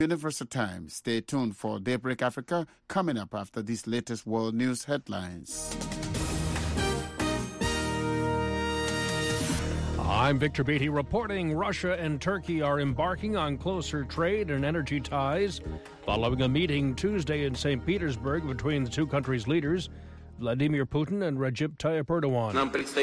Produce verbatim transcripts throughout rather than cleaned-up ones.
Universal Time. Stay tuned for Daybreak Africa coming up after these latest world news headlines. I'm Victor Beatty reporting Russia and Turkey are embarking on closer trade and energy ties following a meeting Tuesday in Saint Petersburg between the two countries' leaders, Vladimir Putin and Recep Tayyip Erdogan.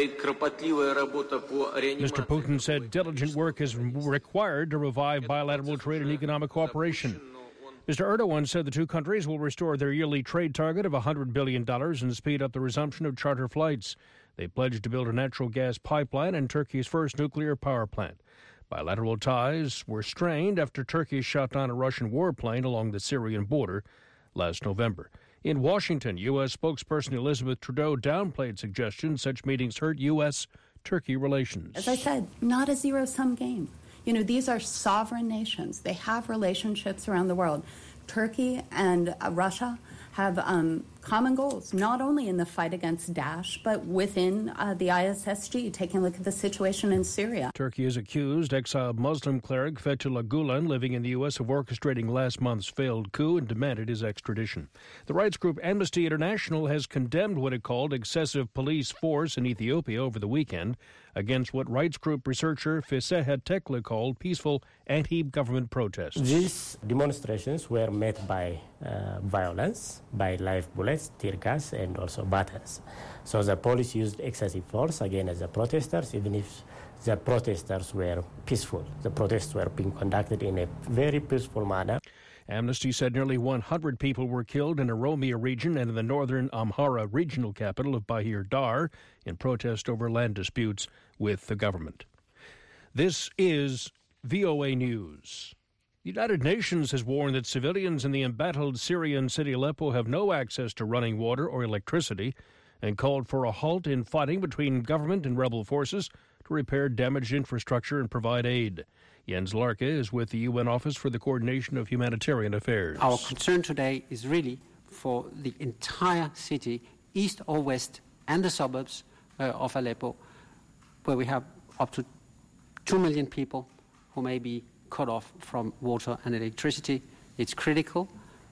Mister Putin said diligent work is required to revive bilateral trade and economic cooperation. Mister Erdogan said the two countries will restore their yearly trade target of one hundred billion dollars and speed up the resumption of charter flights. They pledged to build a natural gas pipeline and Turkey's first nuclear power plant. Bilateral ties were strained after Turkey shot down a Russian warplane along the Syrian border last November. In Washington, U S spokesperson Elizabeth Trudeau downplayed suggestions such meetings hurt U S Turkey relations. As I said, not a zero-sum game. You know, these are sovereign nations. They have relationships around the world. Turkey and uh, Russia have um, common goals, not only in the fight against Daesh, but within uh, the I S S G, taking a look at the situation in Syria. Turkey has accused exiled Muslim cleric Fethullah Gulen, living in the U S, of orchestrating last month's failed coup and demanded his extradition. The rights group Amnesty International has condemned what it called excessive police force in Ethiopia over the weekend against what rights group researcher Fisehet Tekle called peaceful anti-government protests. These demonstrations were met by uh, violence, by live bullets, tear gas, and also batters. So the police used excessive force against the protesters, even if the protesters were peaceful. The protests were being conducted in a very peaceful manner. Amnesty said nearly one hundred people were killed in Oromia region and in the northern Amhara regional capital of Bahir Dar in protest over land disputes with the government. This is V O A News. The United Nations has warned that civilians in the embattled Syrian city Aleppo have no access to running water or electricity and called for a halt in fighting between government and rebel forces to repair damaged infrastructure and provide aid. Jens Larke is with the U N Office for the Coordination of Humanitarian Affairs. Our concern today is really for the entire city, east or west, and the suburbs uh, of Aleppo, where we have up to two million people who may be cut off from water and electricity. It's critical.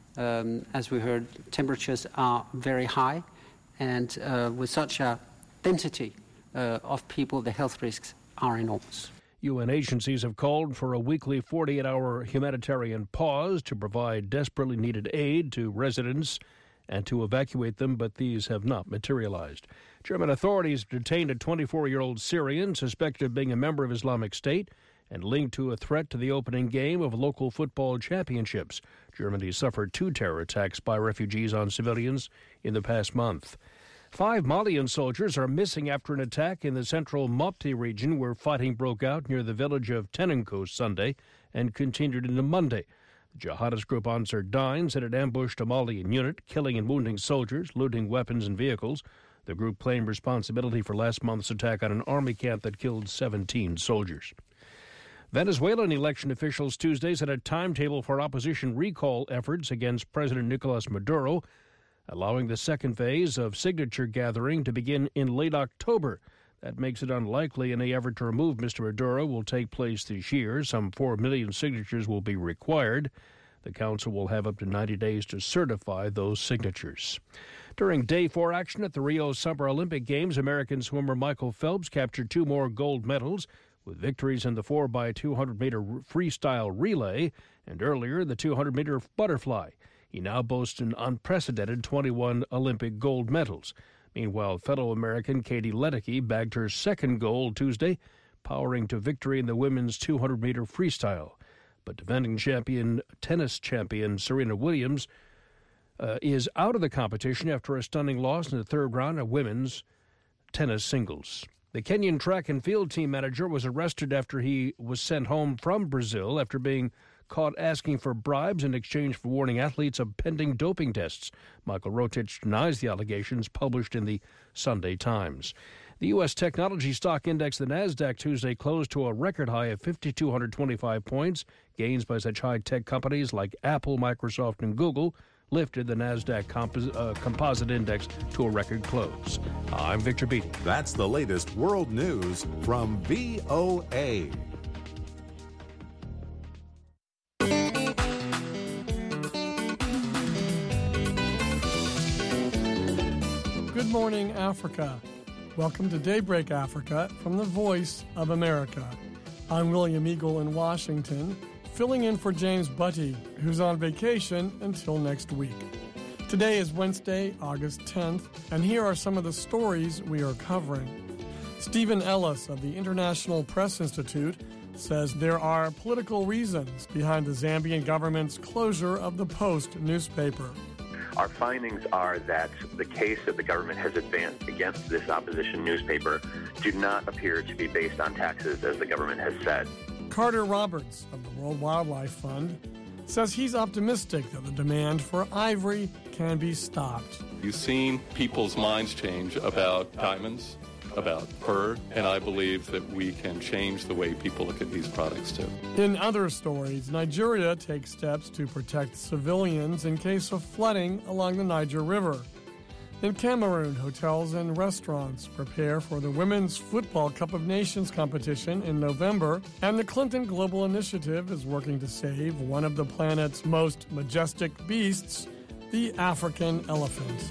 Um, as we heard, temperatures are very high, and uh, with such a density uh, of people, the health risks are enormous. U N agencies have called for a weekly forty-eight hour humanitarian pause to provide desperately needed aid to residents and to evacuate them, but these have not materialized. German authorities detained a twenty-four-year-old Syrian suspected of being a member of Islamic State and linked to a threat to the opening game of local football championships. Germany suffered two terror attacks by refugees on civilians in the past month. Five Malian soldiers are missing after an attack in the central Mopti region where fighting broke out near the village of Tenenko Sunday and continued into Monday. The jihadist group Ansar Dine said it ambushed a Malian unit, killing and wounding soldiers, looting weapons and vehicles. The group claimed responsibility for last month's attack on an army camp that killed seventeen soldiers. Venezuelan election officials Tuesday set a timetable for opposition recall efforts against President Nicolas Maduro, allowing the second phase of signature gathering to begin in late October. That makes it unlikely any effort to remove Mister Maduro will take place this year. Some four million signatures will be required. The council will have up to ninety days to certify those signatures. During day four action at the Rio Summer Olympic Games, American swimmer Michael Phelps captured two more gold medals with victories in the four by two hundred meter freestyle relay and earlier the two hundred meter butterfly. He now boasts an unprecedented twenty-one Olympic gold medals. Meanwhile, fellow American Katie Ledecky bagged her second gold Tuesday, powering to victory in the women's two hundred meter freestyle. But defending champion, tennis champion Serena Williams uh, is out of the competition after a stunning loss in the third round of women's tennis singles. The Kenyan track and field team manager was arrested after he was sent home from Brazil after being caught asking for bribes in exchange for warning athletes of pending doping tests. Michael Rotich denies the allegations published in the Sunday Times. The U S technology stock index, the NASDAQ, Tuesday closed to a record high of five thousand two hundred twenty-five points. Gains by such high-tech companies like Apple, Microsoft, and Google lifted the NASDAQ compos- uh, composite index to a record close. I'm Victor Beatty. That's the latest world news from V O A. Good morning, Africa. Welcome to Daybreak Africa from the Voice of America. I'm William Eagle in Washington, filling in for James Butty, who's on vacation until next week. Today is Wednesday, August tenth, and here are some of the stories we are covering. Stephen Ellis of the International Press Institute says there are political reasons behind the Zambian government's closure of the Post newspaper. Our findings are that the case that the government has advanced against this opposition newspaper do not appear to be based on taxes, as the government has said. Carter Roberts of the World Wildlife Fund says he's optimistic that the demand for ivory can be stopped. You've seen people's minds change about diamonds, about fur, and I believe that we can change the way people look at these products too. In other stories, Nigeria takes steps to protect civilians in case of flooding along the Niger River. In Cameroon, hotels and restaurants prepare for the Women's Football Cup of Nations competition in November, and the Clinton Global Initiative is working to save one of the planet's most majestic beasts, the African elephant.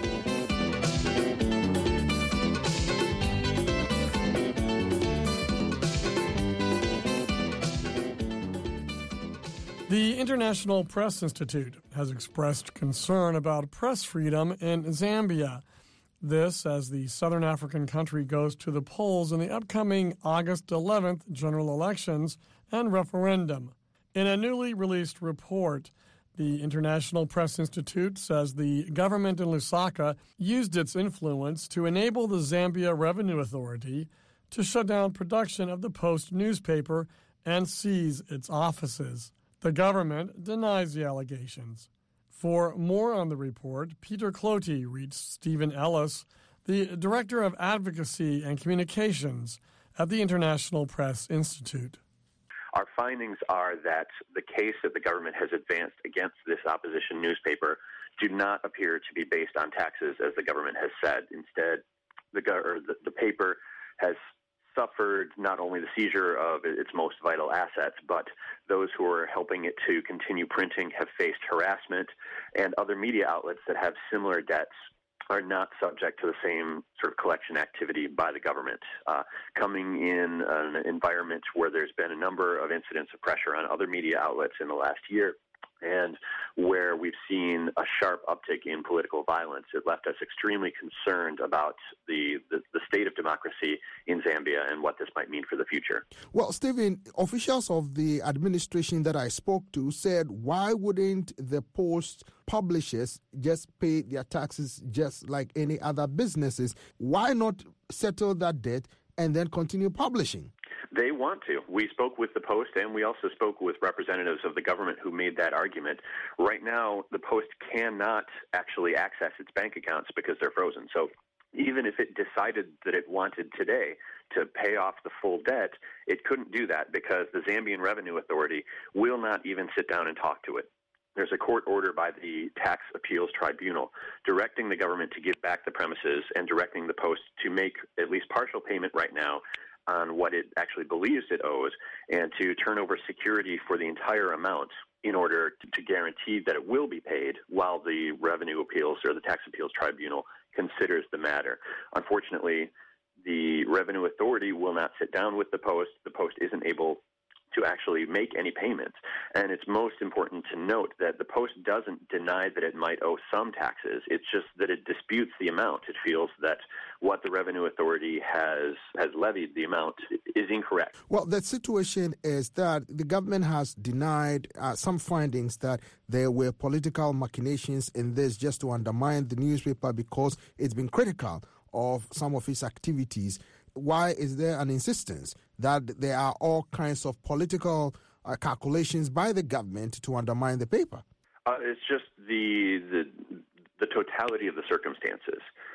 The International Press Institute has expressed concern about press freedom in Zambia. This as the southern African country goes to the polls in the upcoming August eleventh general elections and referendum. In a newly released report, the International Press Institute says the government in Lusaka used its influence to enable the Zambia Revenue Authority to shut down production of the Post newspaper and seize its offices. The government denies the allegations. For more on the report, Peter Cloty reached Stephen Ellis, the Director of Advocacy and Communications at the International Press Institute. Our findings are that the case that the government has advanced against this opposition newspaper do not appear to be based on taxes, as the government has said. Instead, the, or the, the paper has suffered not only the seizure of its most vital assets, but those who are helping it to continue printing have faced harassment, and other media outlets that have similar debts are not subject to the same sort of collection activity by the government. Uh, coming in an environment where there's been a number of incidents of pressure on other media outlets in the last year, and where we've seen a sharp uptick in political violence, it left us extremely concerned about the, the, the state of democracy in Zambia and what this might mean for the future. Well, Stephen, officials of the administration that I spoke to said, why wouldn't the Post publishers just pay their taxes just like any other businesses? Why not settle that debt and then continue publishing? They want to. We spoke with the Post, and we also spoke with representatives of the government who made that argument. Right now, the Post cannot actually access its bank accounts because they're frozen. So even if it decided that it wanted today to pay off the full debt, it couldn't do that because the Zambian Revenue Authority will not even sit down and talk to it. There's a court order by the Tax Appeals Tribunal directing the government to give back the premises and directing the Post to make at least partial payment right now on what it actually believes it owes, and to turn over security for the entire amount in order to, to guarantee that it will be paid while the Revenue Appeals or the Tax Appeals Tribunal considers the matter. Unfortunately, the Revenue Authority will not sit down with the Post. The Post isn't able to actually make any payments. And it's most important to note that the Post doesn't deny that it might owe some taxes. It's just that it disputes the amount. It feels that what the Revenue Authority has has levied, the amount, is incorrect. Well, the situation is that the government has denied uh, some findings that there were political machinations in this just to undermine the newspaper because it's been critical of some of its activities. Why is there an insistence that there are all kinds of political uh, calculations by the government to undermine the paper? Uh, it's just the, the the totality of the circumstances.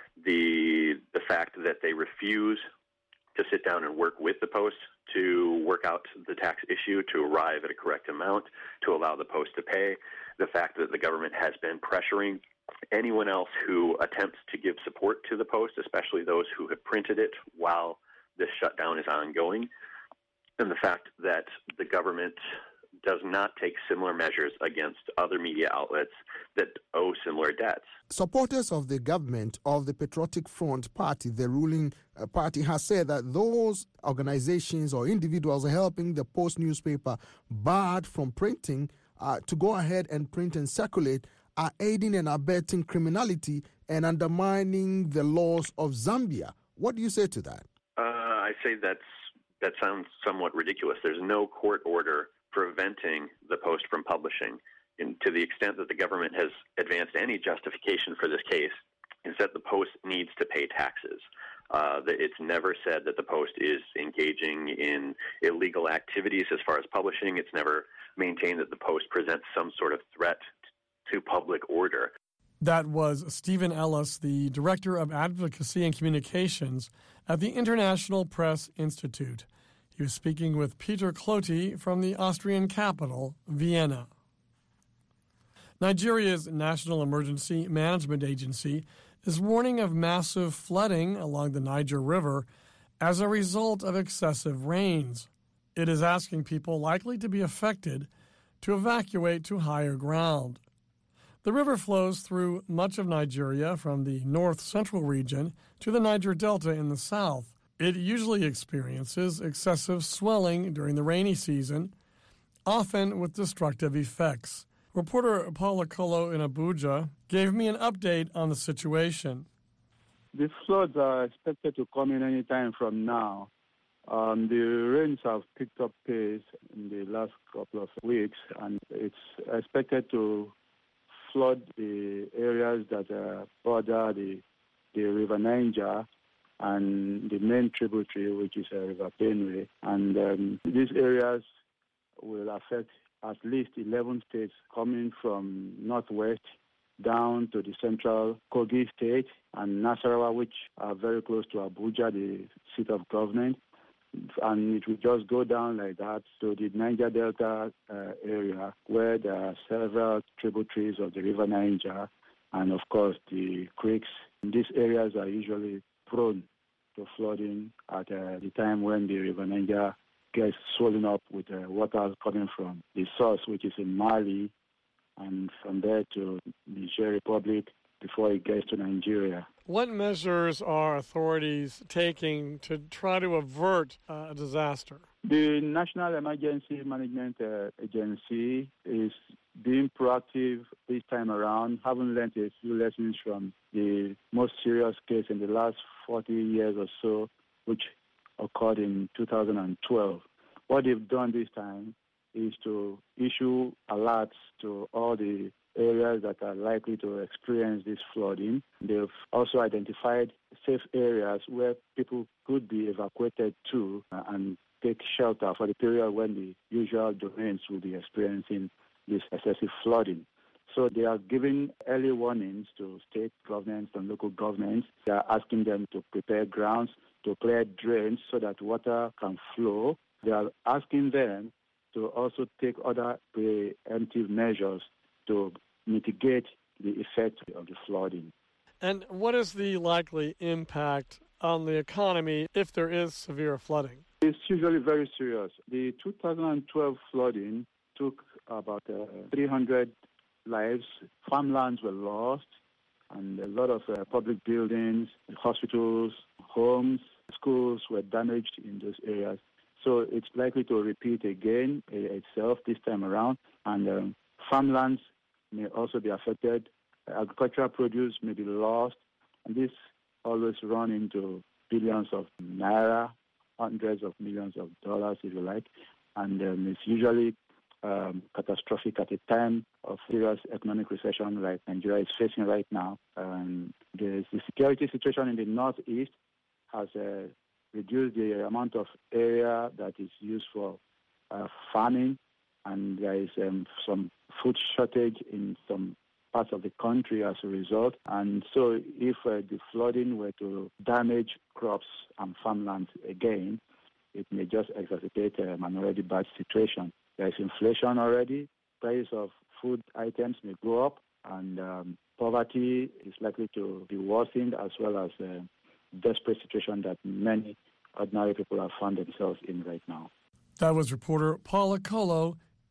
The the fact that they refuse to sit down and work with the Post to work out the tax issue, to arrive at a correct amount, to allow the Post to pay. The fact that the government has been pressuring anyone else who attempts to give support to the Post, especially those who have printed it while this shutdown is ongoing, and the fact that the government does not take similar measures against other media outlets that owe similar debts. Supporters of the government of the Patriotic Front Party, the ruling uh, party, has said that those organizations or individuals helping the Post newspaper barred from printing uh, to go ahead and print and circulate are aiding and abetting criminality and undermining the laws of Zambia. What do you say to that? Uh, I say that's that sounds somewhat ridiculous. There's no court order preventing the Post from publishing. And to the extent that the government has advanced any justification for this case, is that the Post needs to pay taxes. Uh, it's never said that the Post is engaging in illegal activities as far as publishing. It's never maintained that the Post presents some sort of threat to public order. That was Stephen Ellis, the Director of Advocacy and Communications at the International Press Institute. He was speaking with Peter Cloti from the Austrian capital, Vienna. Nigeria's National Emergency Management Agency is warning of massive flooding along the Niger River as a result of excessive rains. It is asking people likely to be affected to evacuate to higher ground. The river flows through much of Nigeria from the north-central region to the Niger Delta in the south. It usually experiences excessive swelling during the rainy season, often with destructive effects. Reporter Paula Kolo in Abuja gave me an update on the situation. The floods are expected to come in any time from now. Um, the rains have picked up pace in the last couple of weeks, and it's expected to flood the areas that uh, border the, the River Niger and the main tributary, which is uh, River Benue. And um, these areas will affect at least eleven states coming from northwest down to the central Kogi state and Nasarawa, which are very close to Abuja, the seat of government. And it will just go down like that to the Niger Delta uh, area, where there are several tributaries of the River Niger, and of course the creeks. These areas are usually prone to flooding at uh, the time when the River Niger gets swollen up with uh, water coming from the source, which is in Mali, and from there to the Niger Republic before it gets to Nigeria. What measures are authorities taking to try to avert uh, a disaster? The National Emergency Management uh, Agency is being proactive this time around, having learned a few lessons from the most serious case in the last forty years or so, which occurred in two thousand twelve. What they've done this time is to issue alerts to all the areas that are likely to experience this flooding. They've also identified safe areas where people could be evacuated to uh, and take shelter for the period when the usual domains will be experiencing this excessive flooding. So they are giving early warnings to state governments and local governments. They are asking them to prepare grounds, to clear drains so that water can flow. They are asking them to also take other preemptive measures to mitigate the effect of the flooding. And what is the likely impact on the economy if there is severe flooding? It's usually very serious. The two thousand twelve flooding took about uh, three hundred lives. Farmlands were lost, and a lot of uh, public buildings, hospitals, homes, schools were damaged in those areas. So it's likely to repeat again uh, itself this time around, and um, farmlands may also be affected. Agricultural produce may be lost, and this always run into billions of naira, hundreds of millions of dollars, if you like, and um, it's usually um, catastrophic at a time of serious economic recession like Nigeria is facing right now. Um, the, the security situation in the northeast has uh, reduced the amount of area that is used for uh, farming, and there is um, some food shortage in some parts of the country as a result. And so if uh, the flooding were to damage crops and farmlands again, it may just exacerbate um, an already bad situation. There is inflation already. Price of food items may go up, and um, poverty is likely to be worsened, as well as a desperate situation that many ordinary people have found themselves in right now. That was reporter Paula Kolo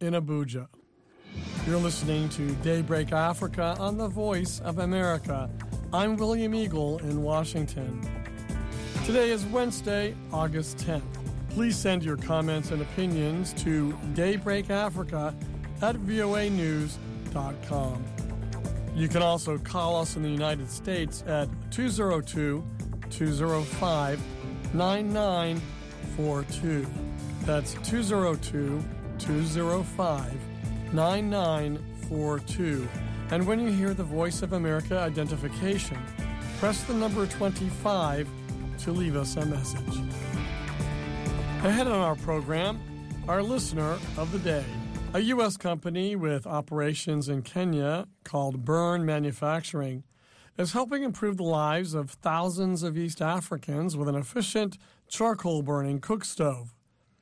in Abuja. You're listening to Daybreak Africa on the Voice of America. I'm William Eagle in Washington. Today is Wednesday, August tenth. Please send your comments and opinions to daybreakafrica at voa news dot com. You can also call us in the United States at two oh two, two oh five, nine nine four two. That's two oh two, two oh five, nine nine four two. And when you hear the Voice of America identification, press the number twenty-five to leave us a message. Ahead on our program, our listener of the day. A U S company with operations in Kenya called Burn Manufacturing is helping improve the lives of thousands of East Africans with an efficient charcoal-burning cook stove.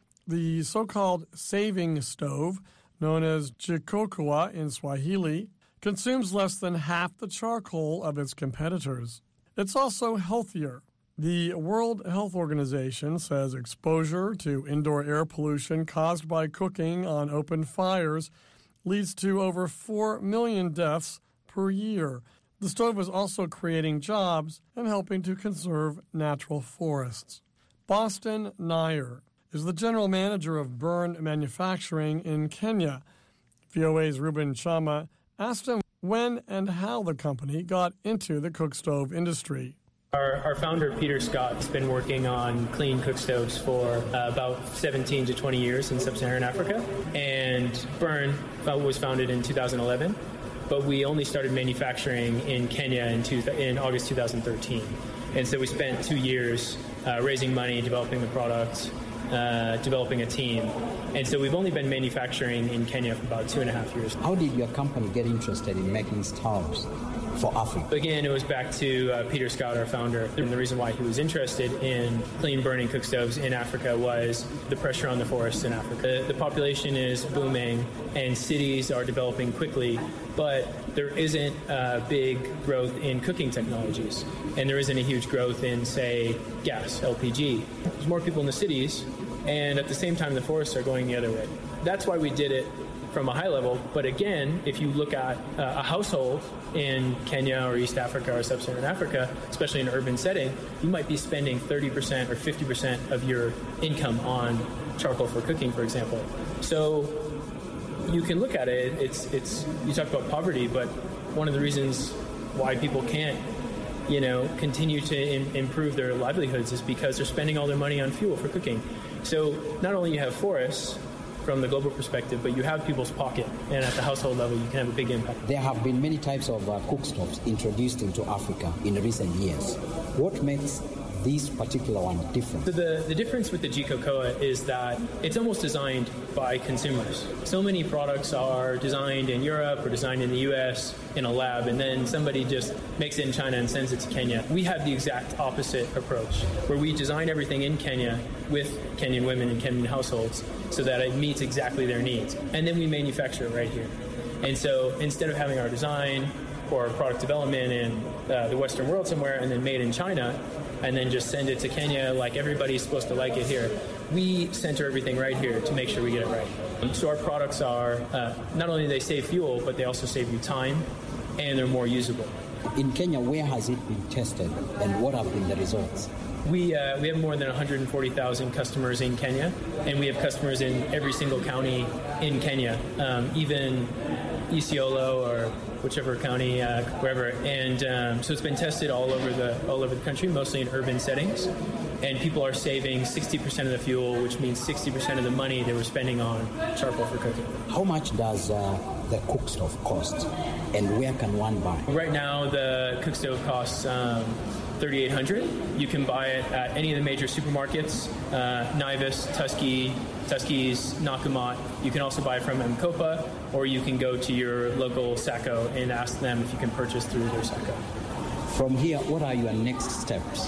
The so-called saving stove, known as jikokoa in Swahili, consumes less than half the charcoal of its competitors. It's also healthier. The World Health Organization says exposure to indoor air pollution caused by cooking on open fires leads to over four million deaths per year. The stove is also creating jobs and helping to conserve natural forests. Boston Nair is the general manager of Burn Manufacturing in Kenya. V O A's Ruben Chama asked him when and how the company got into the cook stove industry. Our, our founder, Peter Scott, has been working on clean cook stoves for uh, about seventeen to twenty years in sub-Saharan Africa. And Burn was founded in two thousand eleven, but we only started manufacturing in Kenya in, two, in August two thousand thirteen. And so we spent two years uh, raising money, developing the product, uh, developing a team. And so we've only been manufacturing in Kenya for about two and a half years. How did your company get interested in making stoves for Africa? Again, it was back to uh, Peter Scott, our founder. And the reason why he was interested in clean burning cook stoves in Africa was the pressure on the forests in Africa. The, the population is booming and cities are developing quickly, but there isn't a big growth in cooking technologies. And there isn't a huge growth in, say, gas, L P G. There's more people in the cities, and at the same time, the forests are going the other way. That's why we did it from a high level. But again, if you look at uh, a household in Kenya or East Africa or Sub-Saharan Africa, especially in an urban setting, you might be spending thirty percent or fifty percent of your income on charcoal for cooking, for example. So you can look at it, it's, it's, you talk about poverty, but one of the reasons why people can't, you know, continue to im- improve their livelihoods is because they're spending all their money on fuel for cooking. So not only you have forests from the global perspective, but you have people's pocket, and at the household level, you can have a big impact. There have been many types of uh, cook stoves introduced into Africa in recent years. What makes this particular one different? So the, the difference with the jikokoa is that it's almost designed by consumers. So many products are designed in Europe or designed in the U S in a lab, and then somebody just makes it in China and sends it to Kenya. We have the exact opposite approach, where we design everything in Kenya with Kenyan women and Kenyan households so that it meets exactly their needs. And then we manufacture it right here. And so instead of having our design or product development in uh, the Western world somewhere and then made in China, and then just send it to Kenya like everybody's supposed to like it here, we center everything right here to make sure we get it right. So our products are, uh, not only do they save fuel, but they also save you time, and they're more usable. In Kenya, where has it been tested, and what have been the results? We uh, we have more than one hundred forty thousand customers in Kenya, and we have customers in every single county in Kenya, um, even Isiolo or whichever county, uh, wherever. And um, so it's been tested all over the all over the country, mostly in urban settings. And people are saving sixty percent of the fuel, which means sixty percent of the money they were spending on charcoal for cooking. How much does uh, the cook stove cost, and where can one buy? Right now, the cook stove costs um, thirty-eight hundred dollars. You can buy it at any of the major supermarkets, uh, Naivas, Tusky, Tuskys, Nakumat. You can also buy it from M-Kopa, or you can go to your local Sacco and ask them if you can purchase through their Sacco. From here, what are your next steps?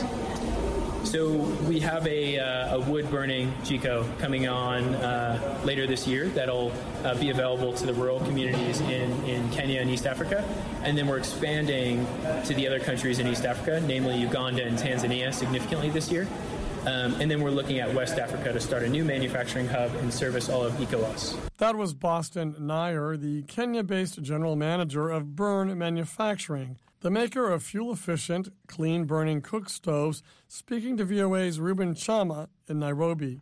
So we have a, uh, a wood-burning Jiko coming on uh, later this year that'll uh, be available to the rural communities in, in Kenya and East Africa. And then we're expanding to the other countries in East Africa, namely Uganda and Tanzania, significantly this year. Um, and then we're looking at West Africa to start a new manufacturing hub and service all of ECOWAS. That was Boston Nair, the Kenya-based general manager of Burn Manufacturing, the maker of fuel-efficient, clean-burning cook stoves, speaking to V O A's Ruben Chama in Nairobi.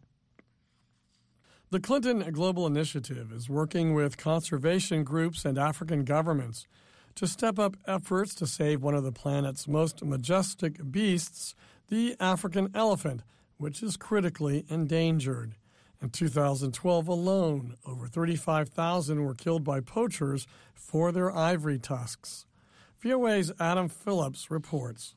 The Clinton Global Initiative is working with conservation groups and African governments to step up efforts to save one of the planet's most majestic beasts, the African elephant, which is critically endangered. In two thousand twelve alone, over thirty-five thousand were killed by poachers for their ivory tusks. V O A's Adam Phillips reports.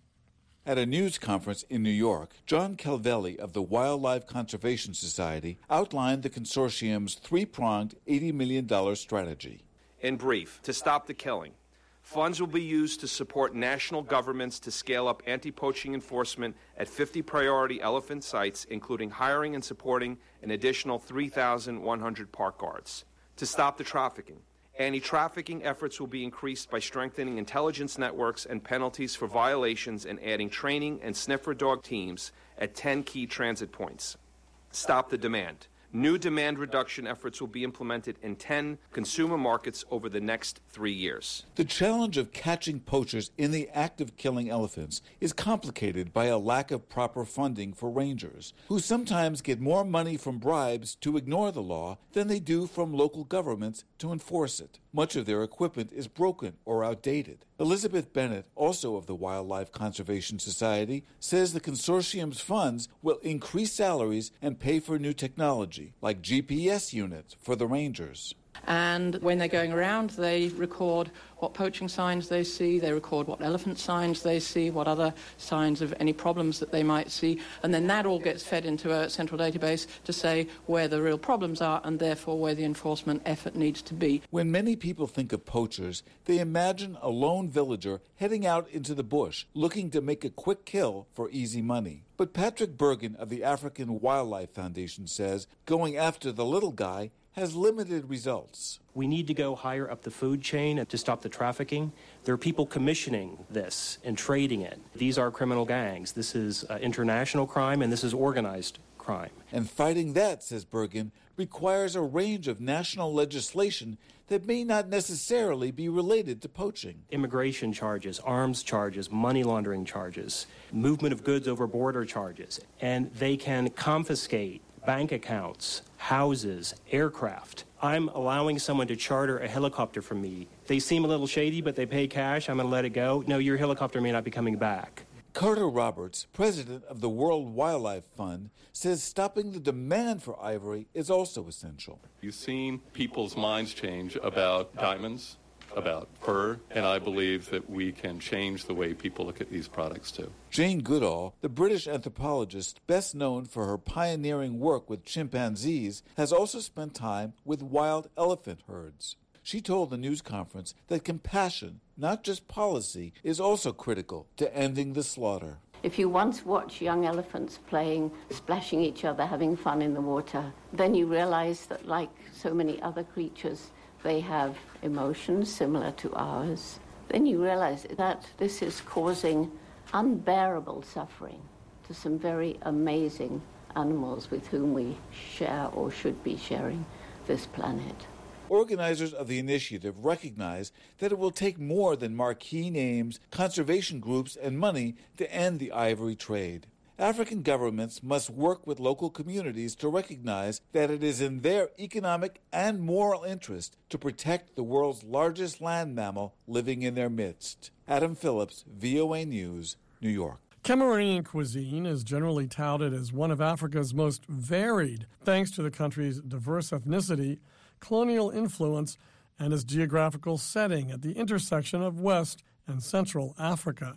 At a news conference in New York, John Calvelli of the Wildlife Conservation Society outlined the consortium's three-pronged eighty million dollars strategy. In brief, to stop the killing, funds will be used to support national governments to scale up anti-poaching enforcement at fifty priority elephant sites, including hiring and supporting an additional three thousand one hundred park guards. To stop the trafficking, anti-trafficking efforts will be increased by strengthening intelligence networks and penalties for violations and adding training and sniffer dog teams at ten key transit points. Stop the demand. New demand reduction efforts will be implemented in ten consumer markets over the next three years. The challenge of catching poachers in the act of killing elephants is complicated by a lack of proper funding for rangers, who sometimes get more money from bribes to ignore the law than they do from local governments to enforce it. Much of their equipment is broken or outdated. Elizabeth Bennett, also of the Wildlife Conservation Society, says the consortium's funds will increase salaries and pay for new technology, like G P S units for the rangers. And when they're going around, they record what poaching signs they see, they record what elephant signs they see, what other signs of any problems that they might see, and then that all gets fed into a central database to say where the real problems are and therefore where the enforcement effort needs to be. When many people think of poachers, they imagine a lone villager heading out into the bush, looking to make a quick kill for easy money. But Patrick Bergen of the African Wildlife Foundation says going after the little guy has limited results. We need to go higher up the food chain to stop the trafficking. There are people commissioning this and trading it. These are criminal gangs. This is uh, international crime, and this is organized crime. And fighting that, says Bergen, requires a range of national legislation that may not necessarily be related to poaching. Immigration charges, arms charges, money laundering charges, movement of goods over border charges, and they can confiscate bank accounts, houses, aircraft. I'm allowing someone to charter a helicopter from me. They seem a little shady, but they pay cash. I'm going to let it go. No, your helicopter may not be coming back. Carter Roberts, president of the World Wildlife Fund, says stopping the demand for ivory is also essential. You've seen people's minds change about diamonds, about fur, and I believe that we can change the way people look at these products too. Jane Goodall, the British anthropologist best known for her pioneering work with chimpanzees, has also spent time with wild elephant herds. She told the news conference that compassion, not just policy, is also critical to ending the slaughter. If you once watch young elephants playing, splashing each other, having fun in the water, then you realize that like so many other creatures, they have emotions similar to ours. Then you realize that this is causing unbearable suffering to some very amazing animals with whom we share or should be sharing this planet. Organizers of the initiative recognize that it will take more than marquee names, conservation groups, and money to end the ivory trade. African governments must work with local communities to recognize that it is in their economic and moral interest to protect the world's largest land mammal living in their midst. Adam Phillips, V O A News, New York. Cameroonian cuisine is generally touted as one of Africa's most varied, thanks to the country's diverse ethnicity, colonial influence, and its geographical setting at the intersection of West and Central Africa.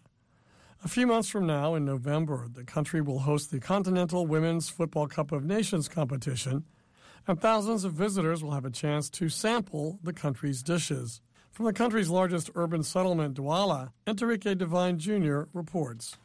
A few months from now, in November, the country will host the Continental Women's Football Cup of Nations competition, and thousands of visitors will have a chance to sample the country's dishes. From the country's largest urban settlement, Douala, Enrique Devine Junior reports.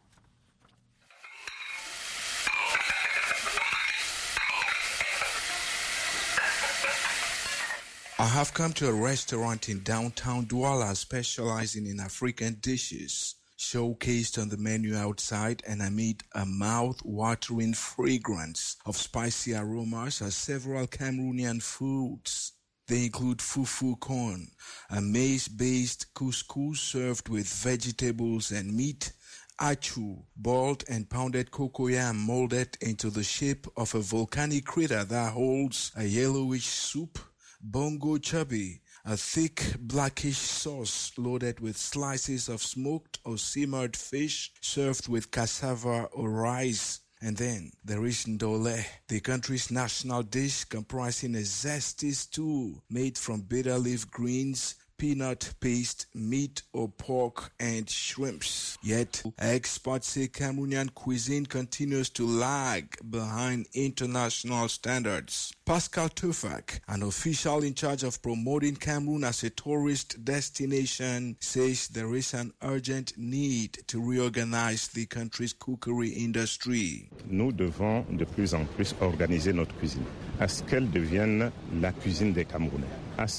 I have come to a restaurant in downtown Douala specializing in African dishes. showcased on the menu outside, and amid a mouth-watering fragrance of spicy aromas are several Cameroonian foods. They include fufu corn, a maize-based couscous served with vegetables and meat, achu, boiled and pounded cocoyam molded into the shape of a volcanic crater that holds a yellowish soup, bongo chubby, a thick blackish sauce loaded with slices of smoked or simmered fish served with cassava or rice. And then there is ndole, the country's national dish comprising a zesty stew made from bitter leaf greens, peanut paste, meat or pork, and shrimps. Yet, experts say Cameroonian cuisine continues to lag behind international standards. Pascal Tufak, an official in charge of promoting Cameroon as a tourist destination, says there is an urgent need to reorganize the country's cookery industry. Nous devons de plus en plus organiser notre cuisine, à ce qu'elle devienne la cuisine des Camerounais.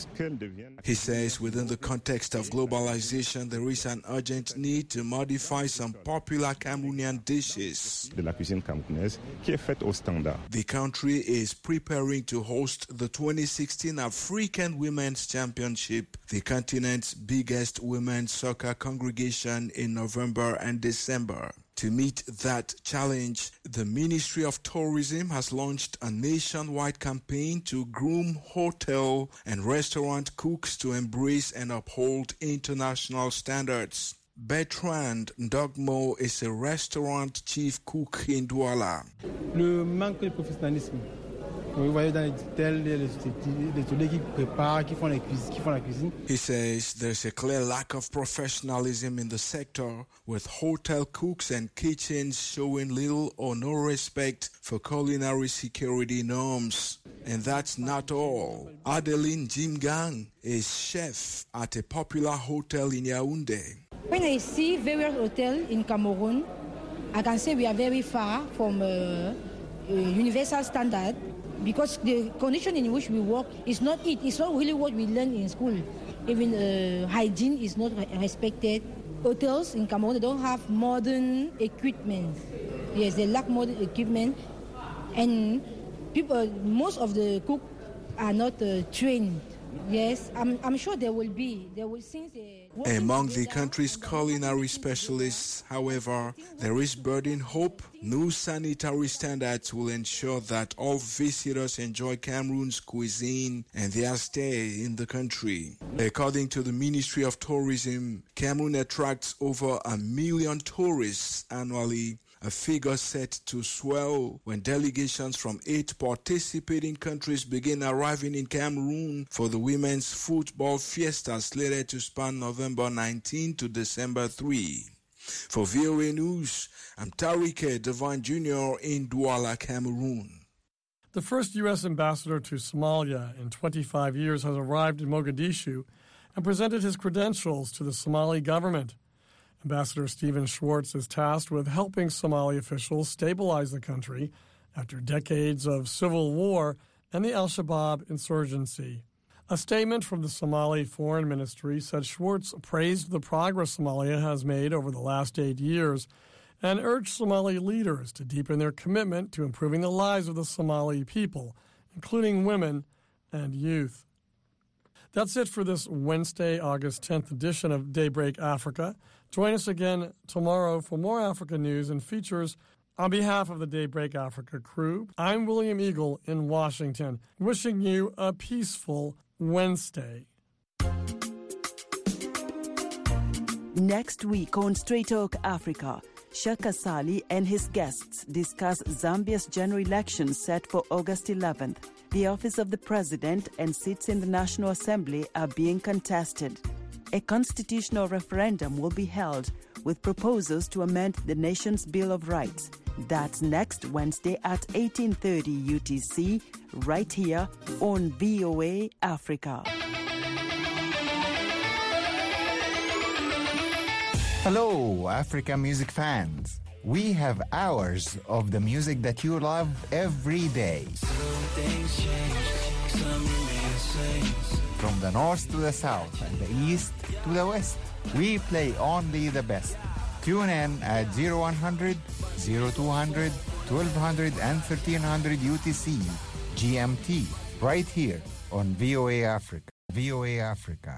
He says within the context of globalization, there is an urgent need to modify some popular Cameroonian dishes. De la cuisine camerounaise qui est faite au standard. The country is preparing to host the twenty sixteen African Women's Championship, the continent's biggest women's soccer congregation, in November and December. To meet that challenge, the Ministry of Tourism has launched a nationwide campaign to groom hotel and restaurant cooks to embrace and uphold international standards. Bertrand Ndogmo is a restaurant chief cook in Douala. Le manque de professionnalisme. Vous voyez dans les hôtels, les hôteliers qui préparent, qui font la cuisine, qui font la cuisine. He says there's a clear lack of professionalism in the sector, with hotel cooks and kitchens showing little or no respect for culinary security norms. And that's not all. Adeline Jimgang is chef at a popular hotel in Yaoundé. When I see various hotels in Cameroon, I can say we are very far from uh, uh, universal standard. Because the condition in which we work is not it. It's not really what we learn in school. Even uh, hygiene is not respected. Hotels in Cameroon, they don't have modern equipment. Yes, they lack modern equipment. And people, most of the cooks are not uh, trained. Yes, I'm, I'm sure there will be. There will, since Among the country's culinary specialists, however, there is budding hope. New sanitary standards will ensure that all visitors enjoy Cameroon's cuisine and their stay in the country. According to the Ministry of Tourism, Cameroon attracts over a million tourists annually, a figure set to swell when delegations from eight participating countries begin arriving in Cameroon for the Women's Football Fiesta slated to span November nineteenth to December third. For V O A News, I'm Tariq Devine Junior in Douala, Cameroon. The first U S ambassador to Somalia in twenty-five years has arrived in Mogadishu and presented his credentials to the Somali government. Ambassador Stephen Schwartz is tasked with helping Somali officials stabilize the country after decades of civil war and the al-Shabaab insurgency. A statement from the Somali Foreign Ministry said Schwartz praised the progress Somalia has made over the last eight years and urged Somali leaders to deepen their commitment to improving the lives of the Somali people, including women and youth. That's it for this Wednesday, August tenth edition of Daybreak Africa. Join us again tomorrow for more Africa news and features. On behalf of the Daybreak Africa crew, I'm William Eagle in Washington, wishing you a peaceful Wednesday. Next week on Straight Talk Africa, Shaka Sali and his guests discuss Zambia's general election set for August eleventh. The office of the president and seats in the National Assembly are being contested. A constitutional referendum will be held with proposals to amend the nation's Bill of Rights. That's next Wednesday at eighteen thirty U T C, right here on V O A Africa. Hello, Africa music fans. We have hours of the music that you love every day. From the north to the south and the east to the west, we play only the best. Tune in at zero one hundred, zero two hundred, twelve hundred, and thirteen hundred U T C G M T right here on V O A Africa. V O A Africa,